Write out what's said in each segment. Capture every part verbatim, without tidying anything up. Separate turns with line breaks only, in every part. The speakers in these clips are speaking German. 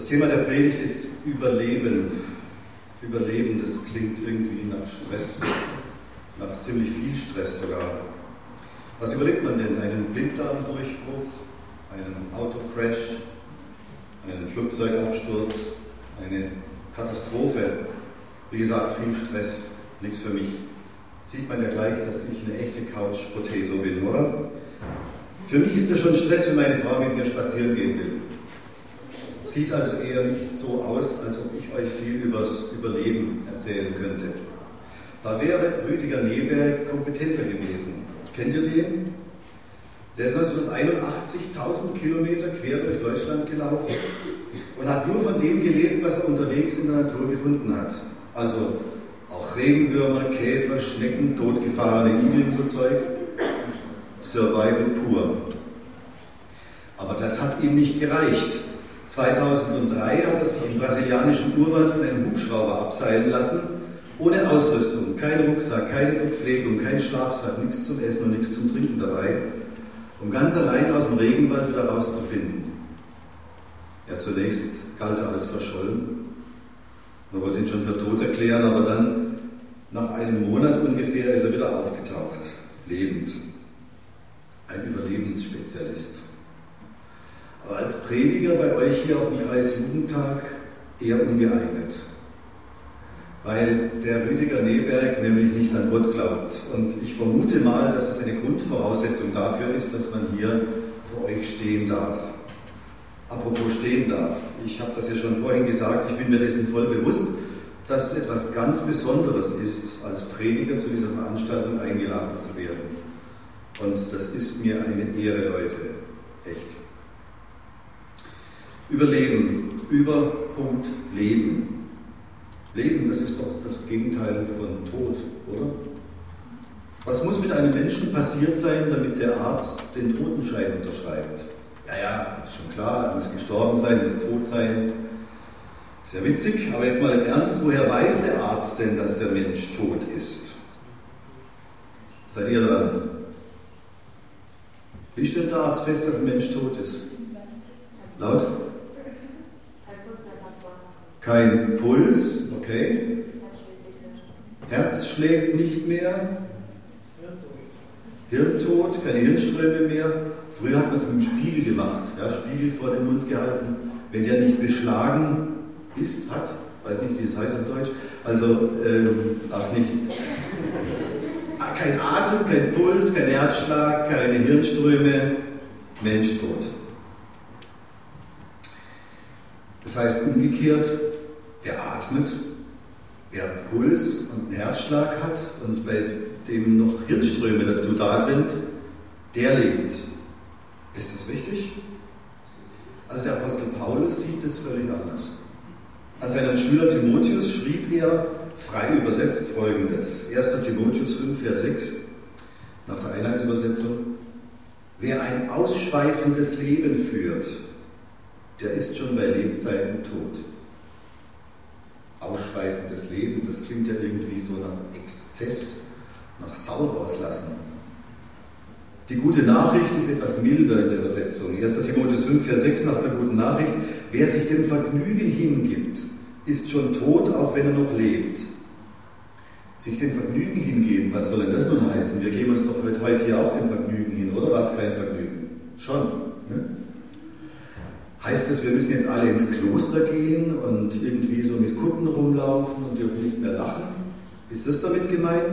Thema der Predigt ist Überleben. Überleben, das klingt irgendwie nach Stress, nach ziemlich viel Stress sogar. Was überlebt man denn? Einen Blinddarmdurchbruch, einen Autocrash, einen Flugzeugabsturz, eine Katastrophe? Wie gesagt, viel Stress, nichts für mich. Sieht man ja gleich, dass ich eine echte Couch-Potato bin, oder? Für mich ist das schon Stress, wenn meine Frau mit mir spazieren gehen will. Sieht also eher nicht so aus, als ob ich euch viel übers Überleben erzählen könnte. Da wäre Rüdiger Neberg kompetenter gewesen. Kennt ihr den? Der ist neunzehnhunderteinundachtzig tausend Kilometer quer durch Deutschland gelaufen und hat nur von dem gelebt, was er unterwegs in der Natur gefunden hat. Also auch Regenwürmer, Käfer, Schnecken, totgefahrene Igel und so Zeug. Survival pur. Aber das hat ihm nicht gereicht. zweitausenddrei hat er sich im brasilianischen Urwald von einem Hubschrauber abseilen lassen, ohne Ausrüstung, kein Rucksack, keine Verpflegung, kein Schlafsack, nichts zum Essen und nichts zum Trinken dabei, um ganz allein aus dem Regenwald wieder rauszufinden. Ja, zunächst galt er als verschollen. Man wollte ihn schon für tot erklären, aber dann, nach einem Monat ungefähr, ist er wieder aufgetaucht, lebend. Ein Überlebensspezialist. Aber als Prediger bei euch hier auf dem Kreisjugendtag eher ungeeignet. Weil der Rüdiger Neberg nämlich nicht an Gott glaubt. Und ich vermute mal, dass das eine Grundvoraussetzung dafür ist, dass man hier vor euch stehen darf. Apropos stehen darf. Ich habe das ja schon vorhin gesagt, ich bin mir dessen voll bewusst, dass es etwas ganz Besonderes ist, als Prediger zu dieser Veranstaltung eingeladen zu werden. Und das ist mir eine Ehre, Leute. Echt. Überleben. Über Punkt Leben. Leben, das ist doch das Gegenteil von Tod, oder? Was muss mit einem Menschen passiert sein, damit der Arzt den Totenschein unterschreibt? Ja, ja, ist schon klar, muss gestorben sein, muss tot sein. Sehr witzig, aber jetzt mal im Ernst, woher weiß der Arzt denn, dass der Mensch tot ist? Seid ihr dran? Wie stellt der Arzt fest, dass ein Mensch tot ist? Laut? Kein Puls, okay. Herz schlägt nicht mehr. Hirntod, keine Hirnströme mehr. Früher hat man es mit dem Spiegel gemacht, ja, Spiegel vor den Mund gehalten. Wenn der nicht beschlagen ist, hat, weiß nicht, wie es heißt auf Deutsch, also, ähm, ach nicht. Kein Atem, kein Puls, kein Herzschlag, keine Hirnströme, Mensch tot. Das heißt umgekehrt, der atmet, wer Puls und einen Herzschlag hat und bei dem noch Hirnströme dazu da sind, der lebt. Ist das richtig? Also der Apostel Paulus sieht das völlig anders. An seinen Schüler Timotheus schrieb er, frei übersetzt, Folgendes. erster Timotheus fünf, Vers sechs, nach der Einheitsübersetzung. Wer ein ausschweifendes Leben führt, der ist schon bei Lebzeiten tot. Ausschweifendes Leben, das klingt ja irgendwie so nach Exzess, nach Sau rauslassen. Die gute Nachricht ist etwas milder in der Übersetzung. erster Timotheus fünf, Vers sechs, nach der guten Nachricht. Wer sich dem Vergnügen hingibt, ist schon tot, auch wenn er noch lebt. Sich dem Vergnügen hingeben, was soll denn das nun heißen? Wir geben uns doch heute hier auch dem Vergnügen hin, oder war es kein Vergnügen? Schon. Ne? Heißt das, wir müssen jetzt alle ins Kloster gehen und irgendwie so mit Kutten rumlaufen und dürfen nicht mehr lachen? Ist das damit gemeint?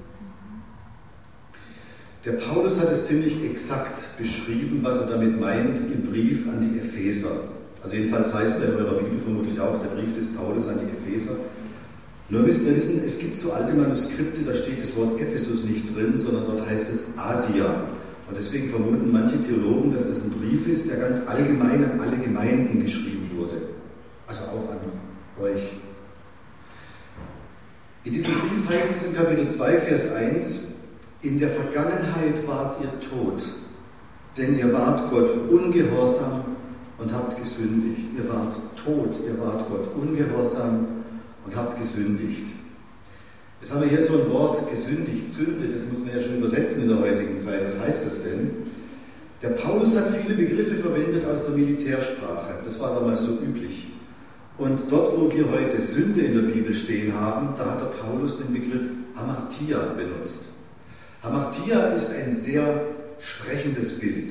Der Paulus hat es ziemlich exakt beschrieben, was er damit meint im Brief an die Epheser. Also jedenfalls heißt er in eurer Bibel vermutlich auch der Brief des Paulus an die Epheser. Nur müsst ihr wissen, es gibt so alte Manuskripte, da steht das Wort Ephesus nicht drin, sondern dort heißt es Asia. Und deswegen vermuten manche Theologen, dass das ein Brief ist, der ganz allgemein an alle Gemeinden geschrieben wurde. Also auch an euch. In diesem Brief heißt es in Kapitel zwei, Vers eins, in der Vergangenheit wart ihr tot, denn ihr wart Gott ungehorsam und habt gesündigt. Ihr wart tot, ihr wart Gott ungehorsam und habt gesündigt. Jetzt haben wir hier so ein Wort, gesündigt, Sünde, das muss man ja schon übersetzen in der heutigen Zeit. Was heißt das denn? Der Paulus hat viele Begriffe verwendet aus der Militärsprache. Das war damals so üblich. Und dort, wo wir heute Sünde in der Bibel stehen haben, da hat der Paulus den Begriff Hamartia benutzt. Hamartia ist ein sehr sprechendes Bild.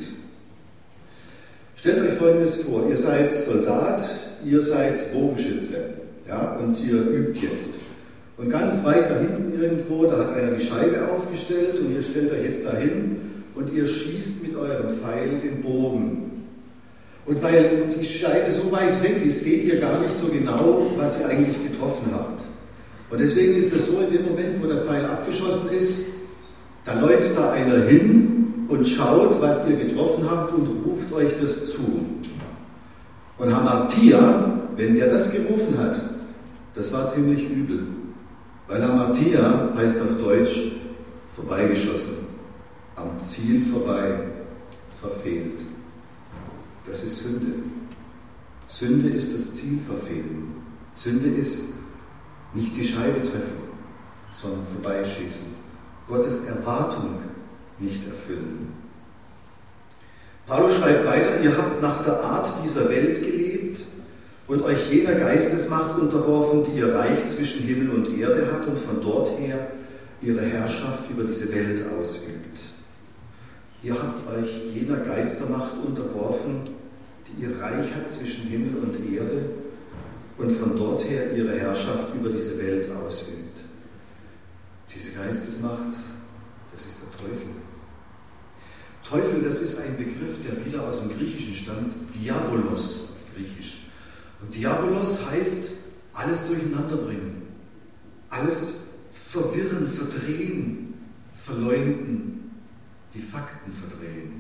Stellt euch Folgendes vor, ihr seid Soldat, ihr seid Bogenschütze, ja, und ihr übt jetzt. Und ganz weit da hinten irgendwo, da hat einer die Scheibe aufgestellt und ihr stellt euch jetzt dahin und ihr schießt mit eurem Pfeil den Bogen. Und weil die Scheibe so weit weg ist, seht ihr gar nicht so genau, was ihr eigentlich getroffen habt. Und deswegen ist es so, in dem Moment, wo der Pfeil abgeschossen ist, da läuft da einer hin und schaut, was ihr getroffen habt und ruft euch das zu. Und Hamartia, wenn der das gerufen hat, das war ziemlich übel. Weil Hamartia heißt auf Deutsch vorbeigeschossen, am Ziel vorbei, verfehlt. Das ist Sünde. Sünde ist das Ziel verfehlen. Sünde ist nicht die Scheibe treffen, sondern vorbeischießen. Gottes Erwartung nicht erfüllen. Paulus schreibt weiter, ihr habt nach der Art dieser Welt gelebt und euch jener Geistesmacht unterworfen, die ihr Reich zwischen Himmel und Erde hat und von dort her ihre Herrschaft über diese Welt ausübt. Ihr habt euch jener Geistermacht unterworfen, die ihr Reich hat zwischen Himmel und Erde und von dort her ihre Herrschaft über diese Welt ausübt. Diese Geistesmacht, das ist der Teufel. Teufel, das ist ein Begriff, der wieder aus dem Griechischen stammt, Diabolos auf Griechisch. Und Diabolos heißt alles durcheinander bringen, alles verwirren, verdrehen, verleumden, die Fakten verdrehen.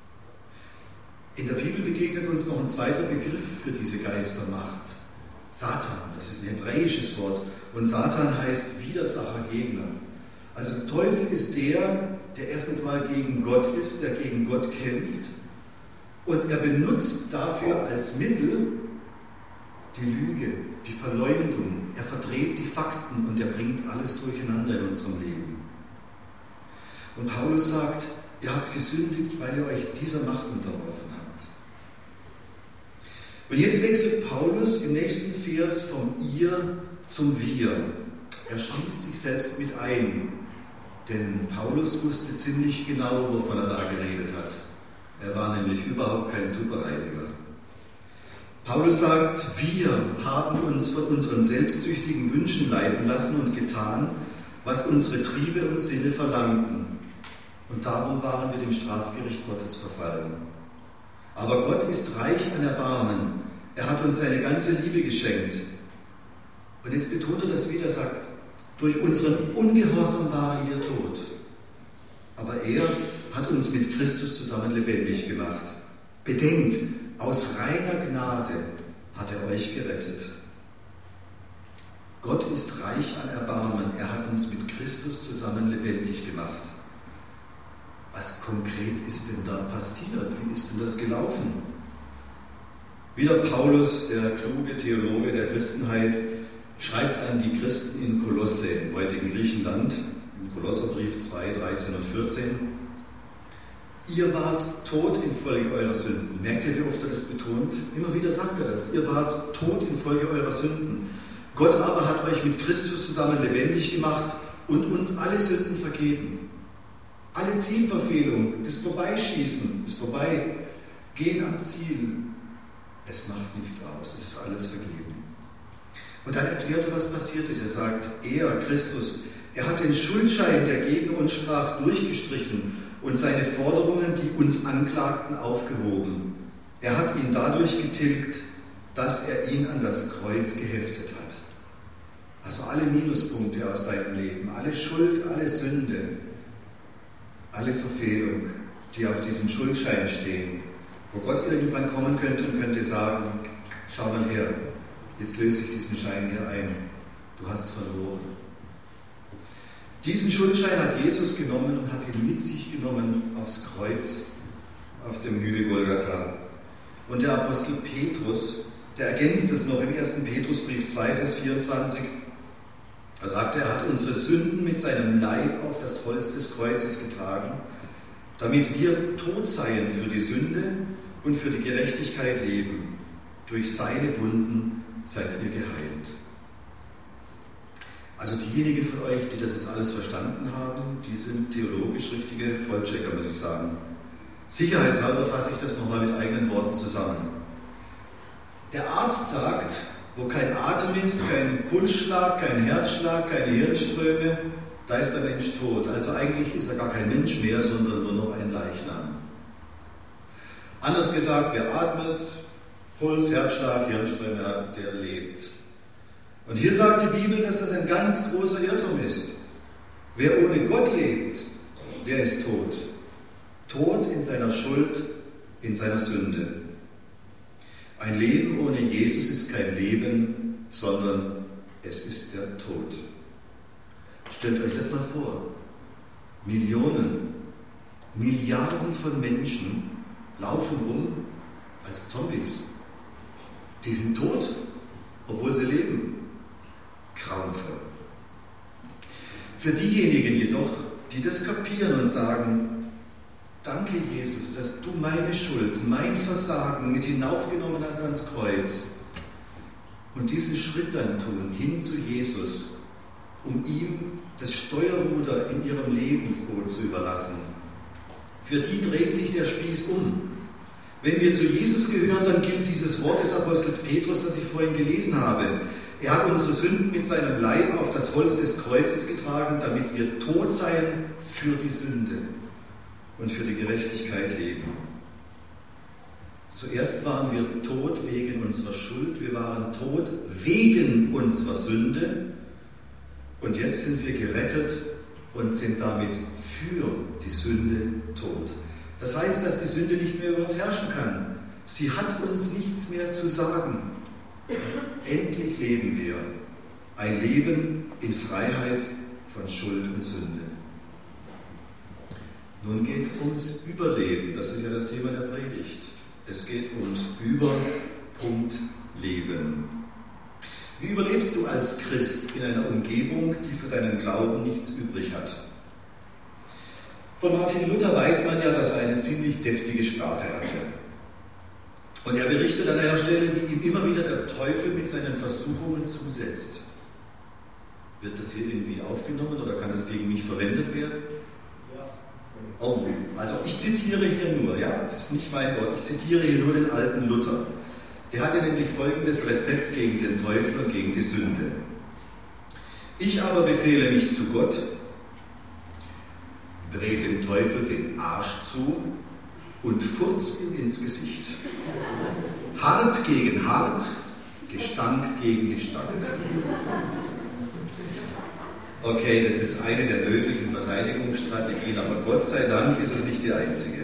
In der Bibel begegnet uns noch ein zweiter Begriff für diese Geistermacht. Satan, das ist ein hebräisches Wort. Und Satan heißt Widersacher, Gegner. Also der Teufel ist der, der erstens mal gegen Gott ist, der gegen Gott kämpft. Und er benutzt dafür als Mittel die Lüge, die Verleumdung. Er verdreht die Fakten und er bringt alles durcheinander in unserem Leben. Und Paulus sagt, ihr habt gesündigt, weil ihr euch dieser Macht unterworfen habt. Und jetzt wechselt Paulus im nächsten Vers vom Ihr zum Wir. Er schließt sich selbst mit ein, denn Paulus wusste ziemlich genau, wovon er da geredet hat. Er war nämlich überhaupt kein Superheiliger. Paulus sagt, wir haben uns von unseren selbstsüchtigen Wünschen leiten lassen und getan, was unsere Triebe und Sinne verlangten. Und darum waren wir dem Strafgericht Gottes verfallen. Aber Gott ist reich an Erbarmen. Er hat uns seine ganze Liebe geschenkt. Und jetzt betont er das wieder, sagt, durch unseren Ungehorsam waren wir tot. Aber er hat uns mit Christus zusammen lebendig gemacht. Bedenkt, aus reiner Gnade hat er euch gerettet. Gott ist reich an Erbarmen. Er hat uns mit Christus zusammen lebendig gemacht. Was konkret ist denn da passiert? Wie ist denn das gelaufen? Wieder Paulus, der kluge Theologe der Christenheit, schreibt an die Christen in Kolosse, im heutigen Griechenland, im Kolosserbrief zwei, dreizehn und vierzehn. Ihr wart tot infolge eurer Sünden. Merkt ihr, wie oft er das betont? Immer wieder sagt er das. Ihr wart tot infolge eurer Sünden. Gott aber hat euch mit Christus zusammen lebendig gemacht und uns alle Sünden vergeben. Alle Zielverfehlungen, das Vorbeischießen, das Vorbeigehen am Ziel, es macht nichts aus, es ist alles vergeben. Und dann erklärt er, was passiert ist. Er sagt, er, Christus, er hat den Schuldschein, der gegen uns sprach, durchgestrichen und seine Forderungen, die uns anklagten, aufgehoben. Er hat ihn dadurch getilgt, dass er ihn an das Kreuz geheftet hat. Also alle Minuspunkte aus deinem Leben, alle Schuld, alle Sünde, alle Verfehlung, die auf diesem Schuldschein stehen, wo Gott irgendwann kommen könnte und könnte sagen, schau mal her, jetzt löse ich diesen Schein hier ein, du hast verloren. Diesen Schuldschein hat Jesus genommen und hat ihn mit sich genommen aufs Kreuz, auf dem Hügel Golgatha. Und der Apostel Petrus, der ergänzt es noch im ersten Petrusbrief zwei, Vers vierundzwanzig, er sagte, er hat unsere Sünden mit seinem Leib auf das Holz des Kreuzes getragen, damit wir tot seien für die Sünde und für die Gerechtigkeit leben. Durch seine Wunden seid ihr geheilt. Also diejenigen von euch, die das jetzt alles verstanden haben, die sind theologisch richtige Vollchecker, muss ich sagen. Sicherheitshalber fasse ich das nochmal mit eigenen Worten zusammen. Der Arzt sagt, wo kein Atem ist, kein Pulsschlag, kein Herzschlag, keine Hirnströme, da ist der Mensch tot. Also eigentlich ist er gar kein Mensch mehr, sondern nur noch ein Leichnam. Anders gesagt, wer atmet, Puls, Herzschlag, Hirnströme, der lebt. Und hier sagt die Bibel, dass das ein ganz großer Irrtum ist. Wer ohne Gott lebt, der ist tot. Tot in seiner Schuld, in seiner Sünde. Ein Leben ohne Jesus ist kein Leben, sondern es ist der Tod. Stellt euch das mal vor. Millionen, Milliarden von Menschen laufen rum als Zombies. Die sind tot, obwohl sie leben. Grauenvoll. Für diejenigen jedoch, die das kapieren und sagen, danke Jesus, dass du meine Schuld, mein Versagen mit hinaufgenommen hast ans Kreuz und diesen Schritt dann tun, hin zu Jesus, um ihm das Steuerruder in ihrem Lebensboot zu überlassen. Für die dreht sich der Spieß um. Wenn wir zu Jesus gehören, dann gilt dieses Wort des Apostels Petrus, das ich vorhin gelesen habe. Er hat unsere Sünden mit seinem Leib auf das Holz des Kreuzes getragen, damit wir tot seien für die Sünde und für die Gerechtigkeit leben. Zuerst waren wir tot wegen unserer Schuld, wir waren tot wegen unserer Sünde und jetzt sind wir gerettet und sind damit für die Sünde tot. Das heißt, dass die Sünde nicht mehr über uns herrschen kann. Sie hat uns nichts mehr zu sagen. Endlich leben wir ein Leben in Freiheit von Schuld und Sünde. Nun geht es ums Überleben. Das ist ja das Thema der Predigt. Es geht ums Über-Punkt Leben. Wie überlebst du als Christ in einer Umgebung, die für deinen Glauben nichts übrig hat? Von Martin Luther weiß man ja, dass er eine ziemlich deftige Sprache hatte. Und er berichtet an einer Stelle, wie ihm immer wieder der Teufel mit seinen Versuchungen zusetzt. Wird das hier irgendwie aufgenommen oder kann das gegen mich verwendet werden? Ja. Oh, also ich zitiere hier nur, ja, das ist nicht mein Wort, ich zitiere hier nur den alten Luther. Der hatte nämlich folgendes Rezept gegen den Teufel und gegen die Sünde. Ich aber befehle mich zu Gott, drehe dem Teufel den Arsch zu und furz ihm ins Gesicht. Hart gegen hart, Gestank gegen Gestank. Okay, das ist eine der möglichen Verteidigungsstrategien, aber Gott sei Dank ist es nicht die einzige.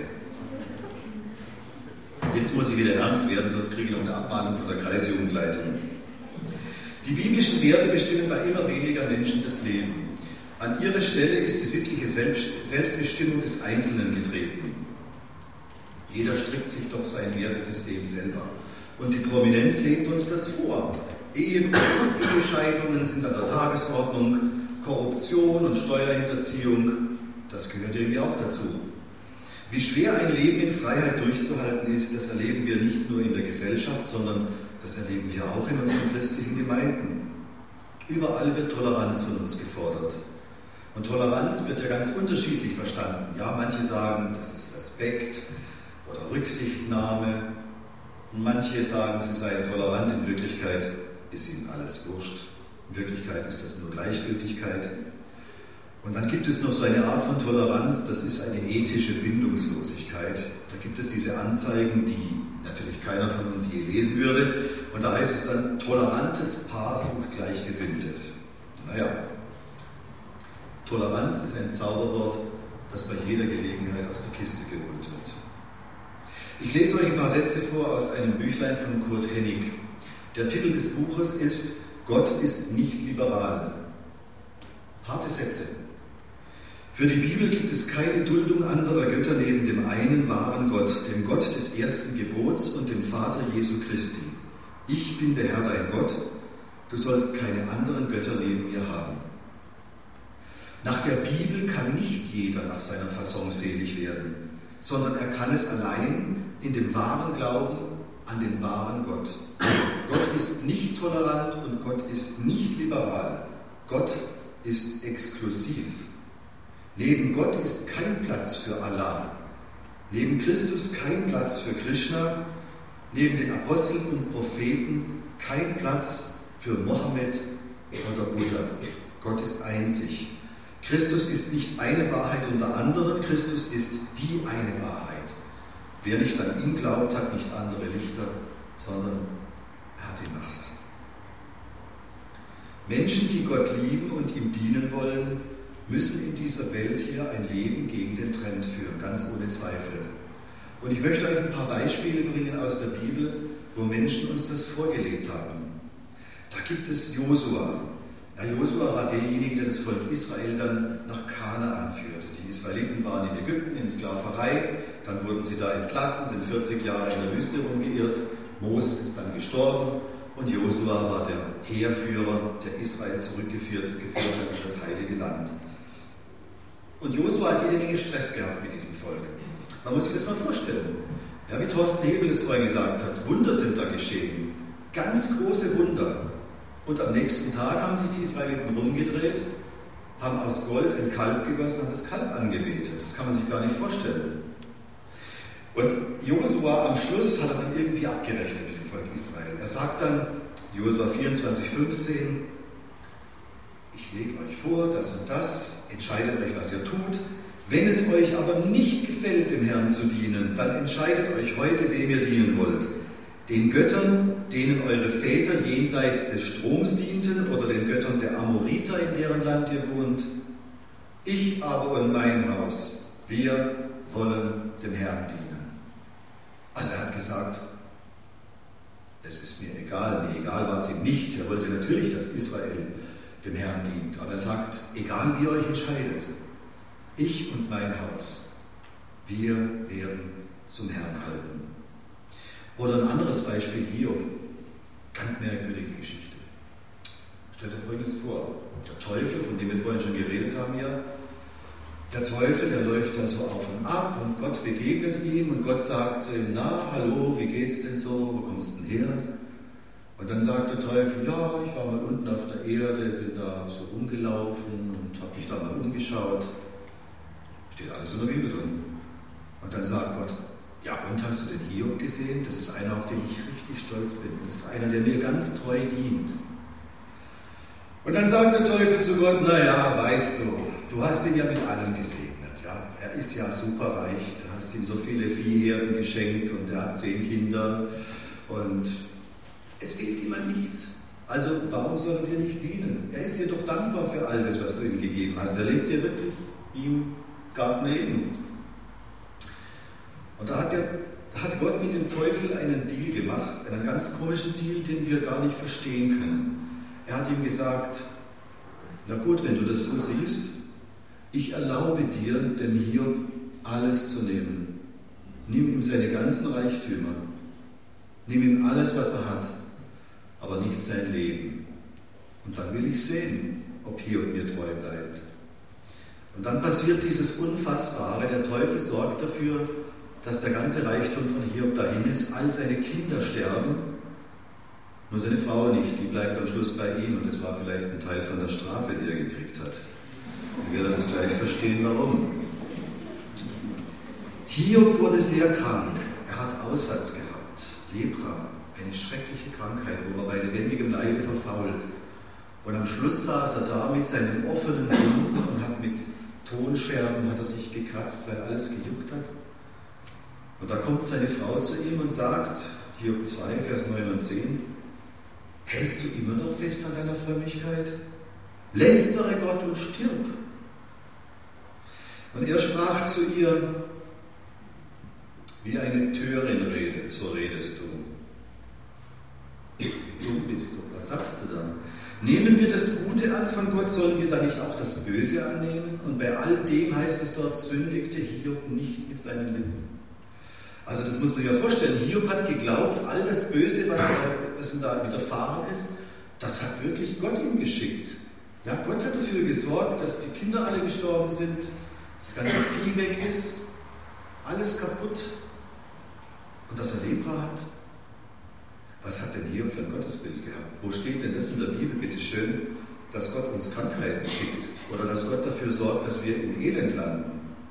Jetzt muss ich wieder ernst werden, sonst kriege ich noch eine Abmahnung von der Kreisjugendleitung. Die biblischen Werte bestimmen bei immer weniger Menschen das Leben. An ihre Stelle ist die sittliche Selbstbestimmung des Einzelnen getreten. Jeder strickt sich doch sein Wertesystem selber. Und die Prominenz legt uns das vor. Ehebruch und Ehescheidungen sind an der Tagesordnung, Korruption und Steuerhinterziehung, das gehört irgendwie auch dazu. Wie schwer ein Leben in Freiheit durchzuhalten ist, das erleben wir nicht nur in der Gesellschaft, sondern das erleben wir auch in unseren christlichen Gemeinden. Überall wird Toleranz von uns gefordert. Und Toleranz wird ja ganz unterschiedlich verstanden. Ja, manche sagen, das ist Respekt oder Rücksichtnahme. Und manche sagen, sie seien tolerant. In Wirklichkeit ist ihnen alles wurscht. In Wirklichkeit ist das nur Gleichgültigkeit. Und dann gibt es noch so eine Art von Toleranz, das ist eine ethische Bindungslosigkeit. Da gibt es diese Anzeigen, die natürlich keiner von uns je lesen würde. Und da heißt es dann, tolerantes Paar sucht Gleichgesinntes. Naja, Toleranz ist ein Zauberwort, das bei jeder Gelegenheit aus der Kiste geholt wird. Ich lese euch ein paar Sätze vor aus einem Büchlein von Kurt Hennig. Der Titel des Buches ist Gott ist nicht liberal. Harte Sätze. Für die Bibel gibt es keine Duldung anderer Götter neben dem einen wahren Gott, dem Gott des ersten Gebots und dem Vater Jesu Christi. Ich bin der Herr dein Gott, du sollst keine anderen Götter neben mir haben. Nach der Bibel kann nicht jeder nach seiner Fasson selig werden, sondern er kann es allein in dem wahren Glauben an den wahren Gott. Gott ist nicht tolerant und Gott ist nicht liberal. Gott ist exklusiv. Neben Gott ist kein Platz für Allah. Neben Christus kein Platz für Krishna. Neben den Aposteln und Propheten kein Platz für Mohammed oder Buddha. Gott ist einzig. Christus ist nicht eine Wahrheit unter anderen, Christus ist die eine Wahrheit. Wer nicht an ihn glaubt, hat nicht andere Lichter, sondern er hat die Nacht. Menschen, die Gott lieben und ihm dienen wollen, müssen in dieser Welt hier ein Leben gegen den Trend führen, ganz ohne Zweifel. Und ich möchte euch ein paar Beispiele bringen aus der Bibel, wo Menschen uns das vorgelebt haben. Da gibt es Josua. Ja, Josua war derjenige, der das Volk Israel dann nach Kanaan führte. Die Israeliten waren in Ägypten in Sklaverei, dann wurden sie da entlassen, sind vierzig Jahre in der Wüste rumgeirrt. Moses ist dann gestorben und Josua war der Heerführer, der Israel zurückgeführt geführt hat in das Heilige Land. Und Josua hat jede Menge Stress gehabt mit diesem Volk. Man muss sich das mal vorstellen. Ja, wie Thorsten Hebel es vorher gesagt hat, Wunder sind da geschehen. Ganz große Wunder. Und am nächsten Tag haben sich die Israeliten rumgedreht, haben aus Gold ein Kalb gegossen und haben das Kalb angebetet. Das kann man sich gar nicht vorstellen. Und Josua am Schluss hat er dann irgendwie abgerechnet mit dem Volk Israel. Er sagt dann, Josua vierundzwanzig, fünfzehn, ich lege euch vor, das und das, entscheidet euch, was ihr tut. Wenn es euch aber nicht gefällt, dem Herrn zu dienen, dann entscheidet euch heute, wem ihr dienen wollt. Den Göttern, denen eure Väter jenseits des Stroms dienten, oder den Göttern der Amoriter, in deren Land ihr wohnt. Ich aber und mein Haus, wir wollen dem Herrn dienen. Also er hat gesagt, es ist mir egal, nee, egal war es ihm nicht. Er wollte natürlich, dass Israel dem Herrn dient. Aber er sagt, egal wie ihr euch entscheidet, ich und mein Haus, wir werden zum Herrn halten. Oder ein anderes Beispiel, Hiob. Ganz merkwürdige Geschichte. Stellt euch Folgendes vor. Der Teufel, von dem wir vorhin schon geredet haben, ja, der Teufel, der läuft da so auf und ab und Gott begegnet ihm und Gott sagt zu ihm, na, hallo, wie geht's denn so, wo kommst du denn her? Und dann sagt der Teufel, ja, ich war mal unten auf der Erde, bin da so rumgelaufen und habe mich da mal umgeschaut. Steht alles in der Bibel drin. Und dann sagt Gott, ja, und hast du den Hiob gesehen? Das ist einer, auf den ich richtig stolz bin. Das ist einer, der mir ganz treu dient. Und dann sagt der Teufel zu Gott, naja, weißt du, du hast ihn ja mit allem gesegnet. Ja? Er ist ja superreich, du hast ihm so viele Viehherden geschenkt und er hat zehn Kinder und es fehlt ihm an nichts. Also warum soll er dir nicht dienen? Er ist dir doch dankbar für all das, was du ihm gegeben hast. Er lebt dir wirklich ihm Garten Eden. Und da hat, der, da hat Gott mit dem Teufel einen Deal gemacht, einen ganz komischen Deal, den wir gar nicht verstehen können. Er hat ihm gesagt, na gut, wenn du das so siehst, ich erlaube dir, dem Hiob alles zu nehmen. Nimm ihm seine ganzen Reichtümer, nimm ihm alles, was er hat, aber nicht sein Leben. Und dann will ich sehen, ob Hiob mir treu bleibt. Und dann passiert dieses Unfassbare, der Teufel sorgt dafür, dass der ganze Reichtum von Hiob dahin ist, all seine Kinder sterben, nur seine Frau nicht, die bleibt am Schluss bei ihm und das war vielleicht ein Teil von der Strafe, die er gekriegt hat. Wir werden das gleich verstehen, warum. Hiob wurde sehr krank, er hat Aussatz gehabt, Lepra, eine schreckliche Krankheit, wo man bei lebendigem Leibe verfault. Und am Schluss saß er da mit seinem offenen Mund und hat mit Tonscherben hat er sich gekratzt, weil alles gejuckt hat. Und da kommt seine Frau zu ihm und sagt, Hiob zwei, Vers neun und zehn, hältst du immer noch fest an deiner Frömmigkeit? Lästere Gott und stirb. Und er sprach zu ihr, wie eine Törin redet, so redest du. Wie dumm bist du, was sagst du da? Nehmen wir das Gute an von Gott, sollen wir dann nicht auch das Böse annehmen? Und bei all dem heißt es dort, sündigte Hiob nicht mit seinen Lippen. Also das muss man sich ja vorstellen, Hiob hat geglaubt, all das Böse, was, was ihm da widerfahren ist, das hat wirklich Gott ihm geschickt. Ja, Gott hat dafür gesorgt, dass die Kinder alle gestorben sind, das ganze Vieh weg ist, alles kaputt und dass er Lepra hat. Was hat denn Hiob für ein Gottesbild gehabt? Wo steht denn das in der Bibel, bitteschön, dass Gott uns Krankheiten schickt oder dass Gott dafür sorgt, dass wir im Elend landen?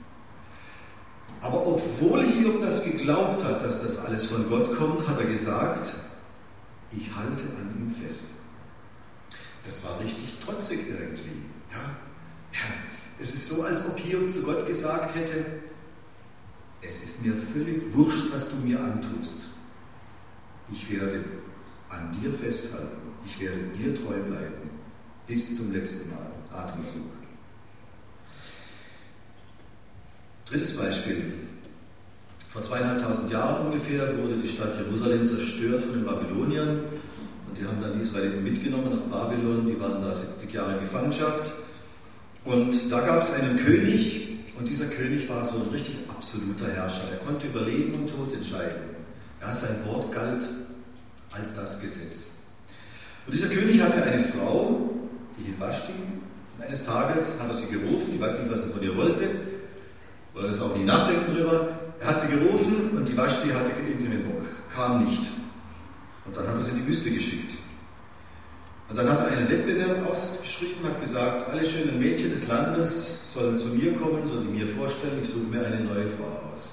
Aber obwohl Hiob das geglaubt hat, dass das alles von Gott kommt, hat er gesagt, ich halte an ihm fest. Das war richtig trotzig irgendwie. Ja? Ja, es ist so, als ob Hiob zu Gott gesagt hätte, es ist mir völlig wurscht, was du mir antust. Ich werde an dir festhalten. Ich werde dir treu bleiben. Bis zum letzten Mal. Atemzug. Drittes Beispiel. Vor zweieinhalbtausend Jahren ungefähr wurde die Stadt Jerusalem zerstört von den Babyloniern. Und die haben dann die Israeliten mitgenommen nach Babylon. Die waren da siebzig Jahre in Gefangenschaft. Und da gab es einen König. Und dieser König war so ein richtig absoluter Herrscher. Er konnte über Leben und Tod entscheiden. Ja, sein Wort galt als das Gesetz. Und dieser König hatte eine Frau, die hieß Vashti. Und eines Tages hat er sie gerufen, ich weiß nicht, was er von ihr wollte, wollte es auch nie nachdenken drüber. Er hat sie gerufen und die Vashti hatte irgendwie den Bock, kam nicht. Und dann hat er sie in die Wüste geschickt. Und dann hat er einen Wettbewerb ausgeschrieben, hat gesagt, alle schönen Mädchen des Landes sollen zu mir kommen, sollen sie mir vorstellen, ich suche mir eine neue Frau aus.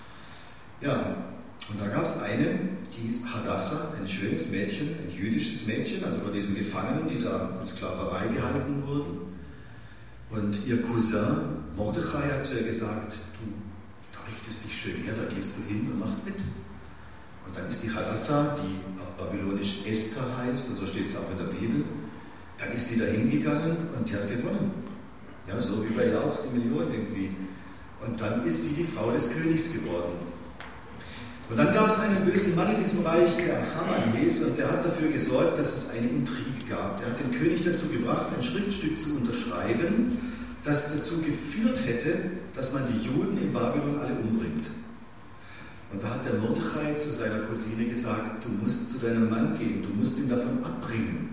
Ja, und da gab es eine, die hieß Hadassah, ein schönes Mädchen, ein jüdisches Mädchen, also von diesen Gefangenen, die da in Sklaverei gehalten wurden. Und ihr Cousin Mordechai hat zu ihr gesagt, du, da richtest dich schön her, da gehst du hin und machst mit. Und dann ist die Hadassah, die auf Babylonisch Esther heißt, und so steht es auch in der Bibel, dann ist die da hingegangen und die hat gewonnen. Ja, so wie bei ihr auch, die Million irgendwie. Und dann ist die die Frau des Königs geworden. Und dann gab es einen bösen Mann in diesem Reich, der Haman hieß, und der hat dafür gesorgt, dass es eine Intrige gab. Der hat den König dazu gebracht, ein Schriftstück zu unterschreiben, das dazu geführt hätte, dass man die Juden in Babylon alle umbringt. Und da hat der Mordechai zu seiner Cousine gesagt, du musst zu deinem Mann gehen, du musst ihn davon abbringen.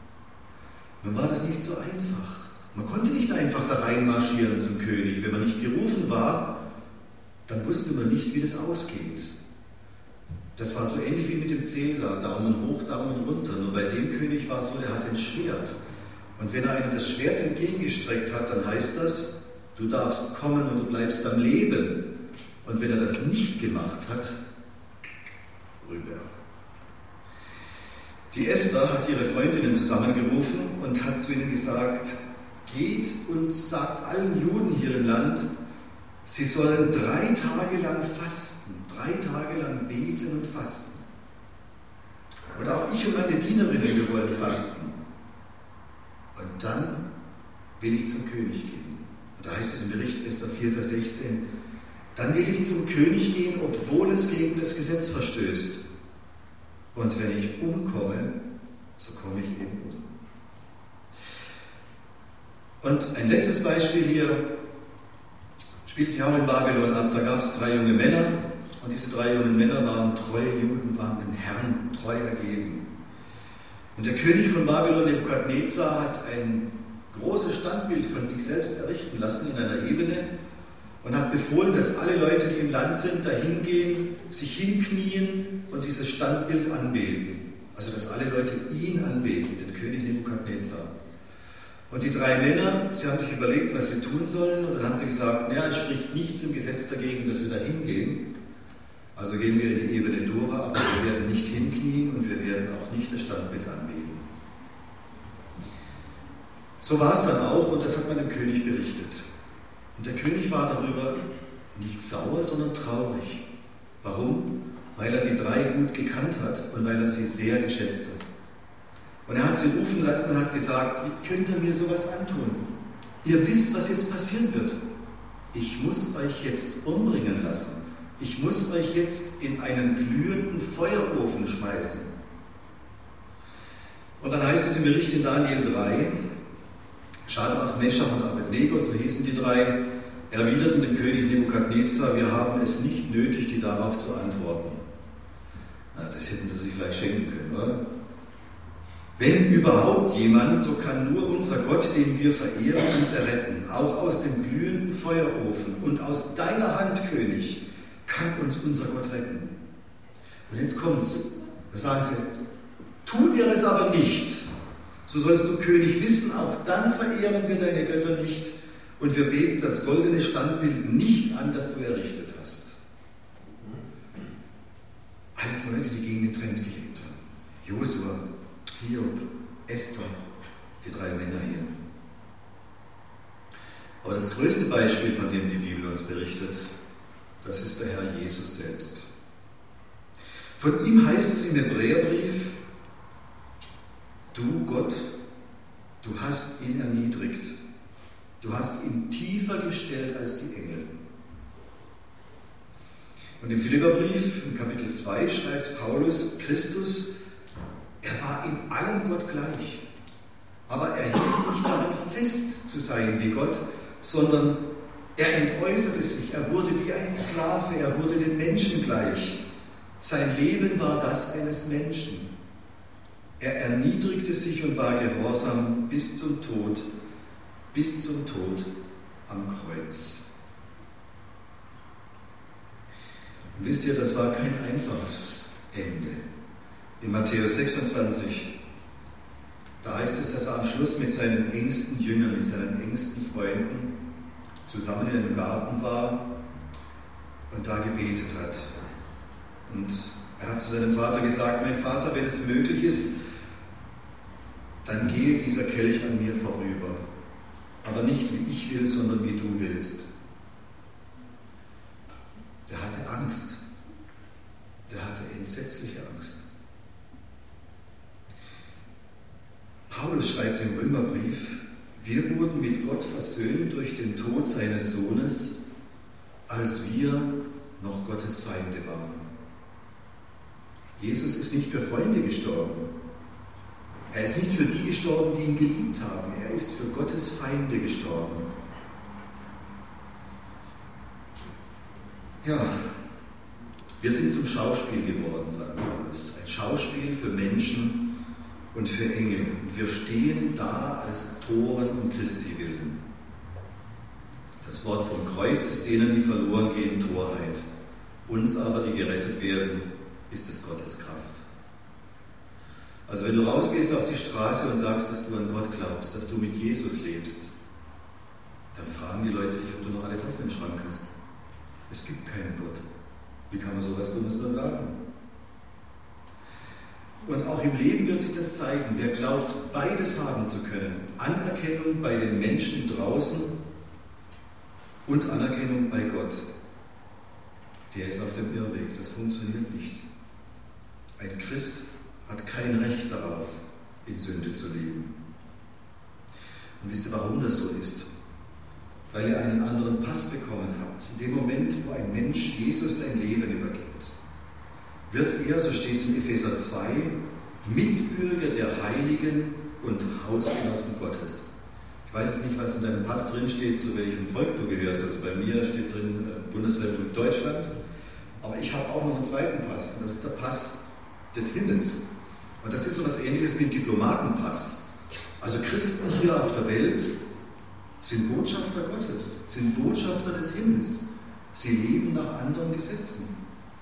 Nun war das nicht so einfach. Man konnte nicht einfach da reinmarschieren zum König. Wenn man nicht gerufen war, dann wusste man nicht, wie das ausgeht. Das war so ähnlich wie mit dem Cäsar, Daumen hoch, Daumen runter. Nur bei dem König war es so, er hatte ein Schwert. Und wenn er einem das Schwert entgegengestreckt hat, dann heißt das, du darfst kommen und du bleibst am Leben. Und wenn er das nicht gemacht hat, rüber. Die Esther hat ihre Freundinnen zusammengerufen und hat zu ihnen gesagt, geht und sagt allen Juden hier im Land, sie sollen drei Tage lang fasten, drei Tage lang beten und fasten. Und auch ich und meine Dienerinnen, wir wollen fasten. Und dann will ich zum König gehen. Und da heißt es im Bericht Esther vier, Vers sechzehn, dann will ich zum König gehen, obwohl es gegen das Gesetz verstößt. Und wenn ich umkomme, so komme ich eben um. Und ein letztes Beispiel hier spielt sich auch in Babylon ab. Da gab es drei junge Männer und diese drei jungen Männer waren treue Juden, waren dem Herrn treu ergeben. Und der König von Babylon, Nebukadnezar, hat ein großes Standbild von sich selbst errichten lassen in einer Ebene und hat befohlen, dass alle Leute, die im Land sind, da hingehen, sich hinknien und dieses Standbild anbeten. Also dass alle Leute ihn anbeten, den König Nebukadnezar. Und die drei Männer, sie haben sich überlegt, was sie tun sollen, und dann haben sie gesagt, naja, es spricht nichts im Gesetz dagegen, dass wir da hingehen. Also gehen wir in die Ebene Dora, aber wir werden nicht hinknien und wir werden auch nicht das Standbild anbeten. So war es dann auch, und das hat man dem König berichtet. Und der König war darüber nicht sauer, sondern traurig. Warum? Weil er die drei gut gekannt hat und weil er sie sehr geschätzt hat. Und er hat sie rufen lassen und hat gesagt, wie könnt ihr mir sowas antun? Ihr wisst, was jetzt passieren wird. Ich muss euch jetzt umbringen lassen. Ich muss euch jetzt in einen glühenden Feuerofen schmeißen. Und dann heißt es im Bericht in Daniel drei, Schadrach, Meschach und Abednego, so hießen die drei, erwiderten dem König Nebukadnezar, wir haben es nicht nötig, die darauf zu antworten. Na, das hätten sie sich vielleicht schenken können, oder? Wenn überhaupt jemand, so kann nur unser Gott, den wir verehren, uns erretten. Auch aus dem glühenden Feuerofen und aus deiner Hand, König, kann uns unser Gott retten. Und jetzt kommt's. Da sagen sie, tu dir es aber nicht, so sollst du König wissen, auch dann verehren wir deine Götter nicht und wir beten das goldene Standbild nicht an, das du errichtet hast. Alles Leute, die gegen den Trend gelebt haben. Josua, Hiob, Esther, die drei Männer hier. Aber das größte Beispiel, von dem die Bibel uns berichtet, das ist der Herr Jesus selbst. Von ihm heißt es im Hebräerbrief, du Gott, du hast ihn erniedrigt, du hast ihn tiefer gestellt als die Engel. Und im Philipperbrief, im Kapitel zwei, schreibt Paulus, Christus, er war in allem Gott gleich, aber er hielt nicht daran fest zu sein wie Gott, sondern er entäußerte sich, er wurde wie ein Sklave, er wurde den Menschen gleich. Sein Leben war das eines Menschen. Er erniedrigte sich und war gehorsam bis zum Tod, bis zum Tod am Kreuz. Und wisst ihr, das war kein einfaches Ende. In Matthäus sechsundzwanzig, da heißt es, dass er am Schluss mit seinen engsten Jüngern, mit seinen engsten Freunden zusammen in einem Garten war und da gebetet hat. Und er hat zu seinem Vater gesagt, mein Vater, wenn es möglich ist, dann gehe dieser Kelch an mir vorüber. Aber nicht wie ich will, sondern wie du willst. Der hatte Angst. Der hatte entsetzliche Angst. Paulus schreibt im Römerbrief, wir wurden mit Gott versöhnt durch den Tod seines Sohnes, als wir noch Gottes Feinde waren. Jesus ist nicht für Freunde gestorben. Er ist nicht für die gestorben, die ihn geliebt haben. Er ist für Gottes Feinde gestorben. Ja, wir sind zum Schauspiel geworden, sagt Paulus. Ein Schauspiel für Menschen und für Engel. Und wir stehen da als Toren um Christi willen. Das Wort vom Kreuz ist denen, die verloren gehen, Torheit. Uns aber, die gerettet werden, ist es Gottes Kraft. Also wenn du rausgehst auf die Straße und sagst, dass du an Gott glaubst, dass du mit Jesus lebst, dann fragen die Leute dich, ob du noch alle Tassen im Schrank hast. Es gibt keinen Gott. Wie kann man sowas Dummes nur sagen? Und auch im Leben wird sich das zeigen. Wer glaubt, beides haben zu können, Anerkennung bei den Menschen draußen und Anerkennung bei Gott, der ist auf dem Irrweg. Das funktioniert nicht. Ein Christ hat kein Recht darauf, in Sünde zu leben. Und wisst ihr, warum das so ist? Weil ihr einen anderen Pass bekommen habt. In dem Moment, wo ein Mensch Jesus sein Leben übergibt, wird er, so steht es in Epheser zwei, Mitbürger der Heiligen und Hausgenossen Gottes. Ich weiß jetzt nicht, was in deinem Pass drin steht, zu welchem Volk du gehörst. Also bei mir steht drin Bundesrepublik Deutschland. Aber ich habe auch noch einen zweiten Pass. Und das ist der Pass des Himmels. Und das ist so etwas Ähnliches wie ein Diplomatenpass. Also Christen hier auf der Welt sind Botschafter Gottes, sind Botschafter des Himmels. Sie leben nach anderen Gesetzen.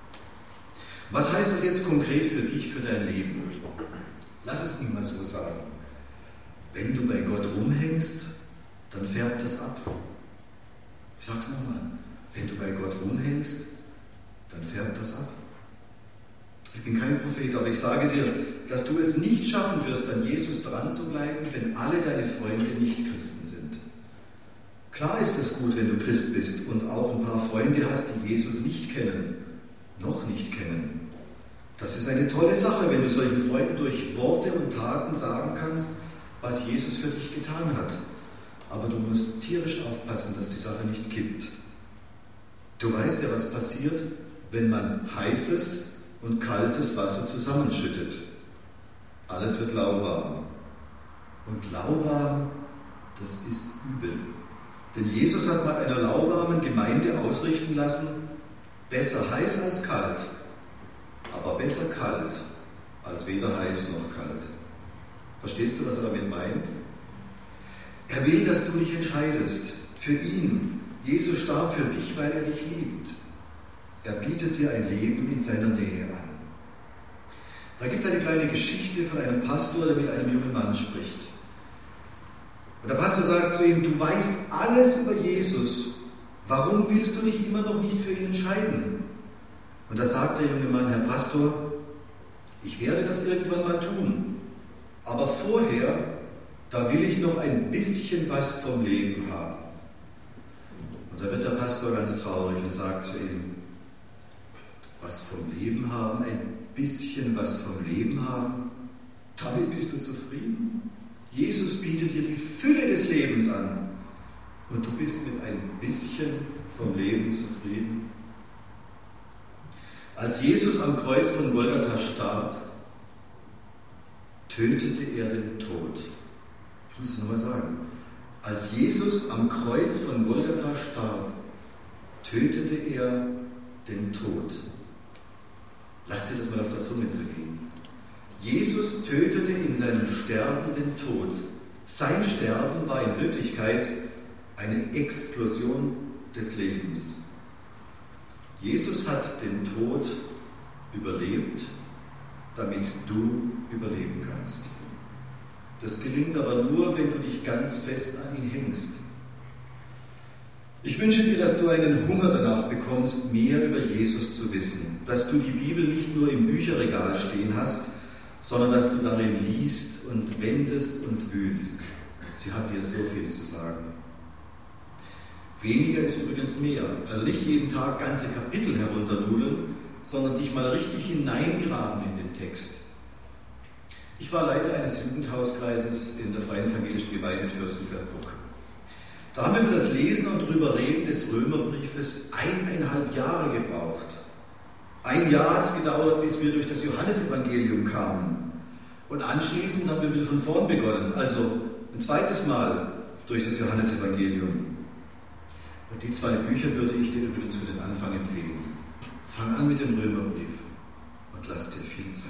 Was heißt das jetzt konkret für dich, für dein Leben? Lass es ihm mal so sagen. Wenn du bei Gott rumhängst, dann färbt das ab. Ich sag's nochmal. Wenn du bei Gott rumhängst, dann färbt das ab. Ich bin kein Prophet, aber ich sage dir, dass du es nicht schaffen wirst, an Jesus dran zu bleiben, wenn alle deine Freunde nicht Christen sind. Klar ist es gut, wenn du Christ bist und auch ein paar Freunde hast, die Jesus nicht kennen, noch nicht kennen. Das ist eine tolle Sache, wenn du solchen Freunden durch Worte und Taten sagen kannst, was Jesus für dich getan hat. Aber du musst tierisch aufpassen, dass die Sache nicht kippt. Du weißt ja, was passiert, wenn man heißes und kaltes Wasser zusammenschüttet. Alles wird lauwarm. Und lauwarm, das ist übel. Denn Jesus hat mal einer lauwarmen Gemeinde ausrichten lassen, besser heiß als kalt, aber besser kalt als weder heiß noch kalt. Verstehst du, was er damit meint? Er will, dass du dich entscheidest für ihn. Jesus starb für dich, weil er dich liebt. Er bietet dir ein Leben in seiner Nähe an. Da gibt es eine kleine Geschichte von einem Pastor, der mit einem jungen Mann spricht. Und der Pastor sagt zu ihm, du weißt alles über Jesus, warum willst du dich immer noch nicht für ihn entscheiden? Und da sagt der junge Mann, Herr Pastor, ich werde das irgendwann mal tun, aber vorher, da will ich noch ein bisschen was vom Leben haben. Und da wird der Pastor ganz traurig und sagt zu ihm, was vom Leben haben, ein bisschen was vom Leben haben, damit bist du zufrieden? Jesus bietet dir die Fülle des Lebens an und du bist mit ein bisschen vom Leben zufrieden. Als Jesus am Kreuz von Golgatha starb, tötete er den Tod. Ich muss es nochmal sagen. Als Jesus am Kreuz von Golgatha starb, tötete er den Tod. Lass dir das mal auf der Zunge zergehen. Jesus tötete in seinem Sterben den Tod. Sein Sterben war in Wirklichkeit eine Explosion des Lebens. Jesus hat den Tod überlebt, damit du überleben kannst. Das gelingt aber nur, wenn du dich ganz fest an ihn hängst. Ich wünsche dir, dass du einen Hunger danach bekommst, mehr über Jesus zu wissen, dass du die Bibel nicht nur im Bücherregal stehen hast, sondern dass du darin liest und wendest und wühlst. Sie hat dir so viel zu sagen. Weniger ist übrigens mehr. Also nicht jeden Tag ganze Kapitel herunternudeln, sondern dich mal richtig hineingraben in den Text. Ich war Leiter eines Jugendhauskreises in der Freien Evangelischen Gemeinde in Fürstenfeldbruck. Da haben wir für das Lesen und drüber reden des Römerbriefes eineinhalb Jahre gebraucht. Ein Jahr hat es gedauert, bis wir durch das Johannesevangelium kamen. Und anschließend haben wir wieder von vorn begonnen, also ein zweites Mal durch das Johannesevangelium. Und die zwei Bücher würde ich dir übrigens für den Anfang empfehlen. Fang an mit dem Römerbrief und lass dir viel Zeit.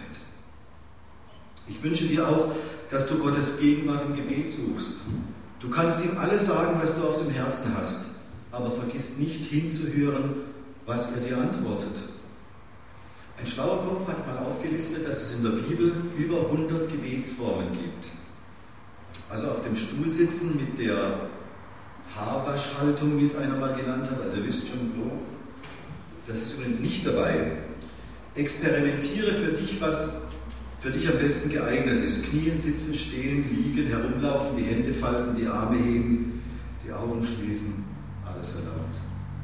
Ich wünsche dir auch, dass du Gottes Gegenwart im Gebet suchst. Du kannst ihm alles sagen, was du auf dem Herzen hast, aber vergiss nicht hinzuhören, was er dir antwortet. Ein schlauer Kopf hat mal aufgelistet, dass es in der Bibel über hundert Gebetsformen gibt. Also auf dem Stuhl sitzen mit der Haarwaschhaltung, wie es einer mal genannt hat, also ihr wisst schon so, das ist übrigens nicht dabei. Experimentiere für dich, was für dich am besten geeignet ist. Knien, sitzen, stehen, liegen, herumlaufen, die Hände falten, die Arme heben, die Augen schließen, alles erlaubt.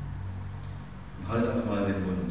Und halt auch mal den Mund.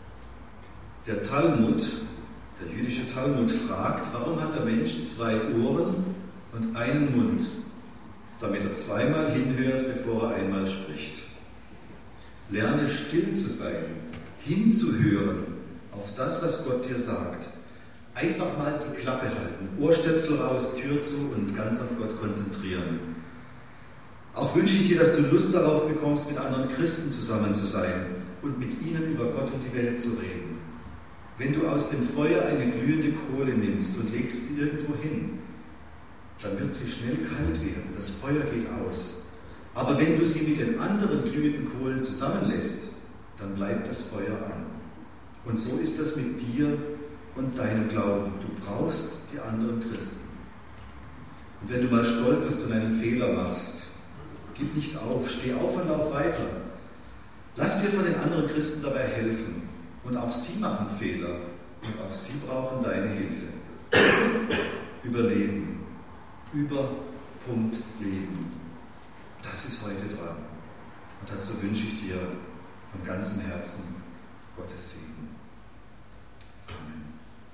Der Talmud, der jüdische Talmud fragt, warum hat der Mensch zwei Ohren und einen Mund? Damit er zweimal hinhört, bevor er einmal spricht. Lerne still zu sein, hinzuhören auf das, was Gott dir sagt. Einfach mal die Klappe halten, Ohrstöpsel raus, Tür zu und ganz auf Gott konzentrieren. Auch wünsche ich dir, dass du Lust darauf bekommst, mit anderen Christen zusammen zu sein und mit ihnen über Gott und die Welt zu reden. Wenn du aus dem Feuer eine glühende Kohle nimmst und legst sie irgendwo hin, dann wird sie schnell kalt werden, das Feuer geht aus. Aber wenn du sie mit den anderen glühenden Kohlen zusammenlässt, dann bleibt das Feuer an. Und so ist das mit dir und deinem Glauben. Du brauchst die anderen Christen. Und wenn du mal stolperst und einen Fehler machst, gib nicht auf, steh auf und lauf weiter. Lass dir von den anderen Christen dabei helfen. Und auch sie machen Fehler. Und auch sie brauchen deine Hilfe. Überleben. Über Punkt Leben. Das ist heute dran. Und dazu wünsche ich dir von ganzem Herzen Gottes Segen. Amen.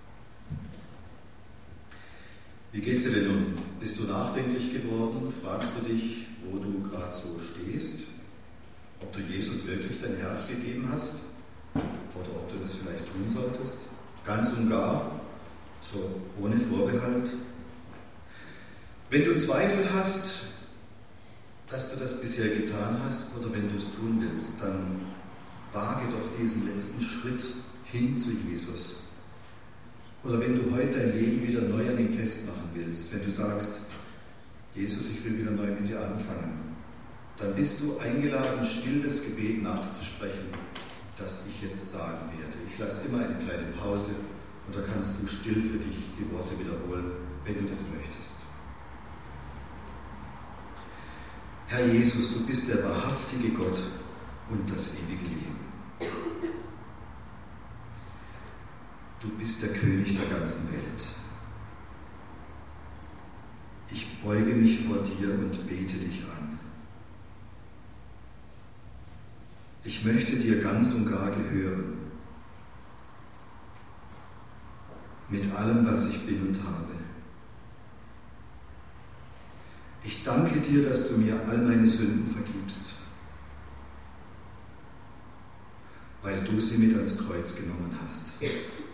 Wie geht's dir denn nun? Bist du nachdenklich geworden? Fragst du dich, wo du gerade so stehst? Ob du Jesus wirklich dein Herz gegeben hast? Oder ob du das vielleicht tun solltest? Ganz und gar, so ohne Vorbehalt? Wenn du Zweifel hast, dass du das bisher getan hast, oder wenn du es tun willst, dann wage doch diesen letzten Schritt hin zu Jesus. Oder wenn du heute dein Leben wieder neu an ihm festmachen willst, wenn du sagst, Jesus, ich will wieder neu mit dir anfangen, dann bist du eingeladen, still das Gebet nachzusprechen, das ich jetzt sagen werde. Ich lasse immer eine kleine Pause Oder kannst du still für dich die Worte wiederholen, wenn du das möchtest? Herr Jesus, du bist der wahrhaftige Gott und das ewige Leben. Du bist der König der ganzen Welt. Ich beuge mich vor dir und bete dich an. Ich möchte dir ganz und gar gehören, mit allem, was ich bin und habe. Ich danke dir, dass du mir all meine Sünden vergibst, weil du sie mit ans Kreuz genommen hast.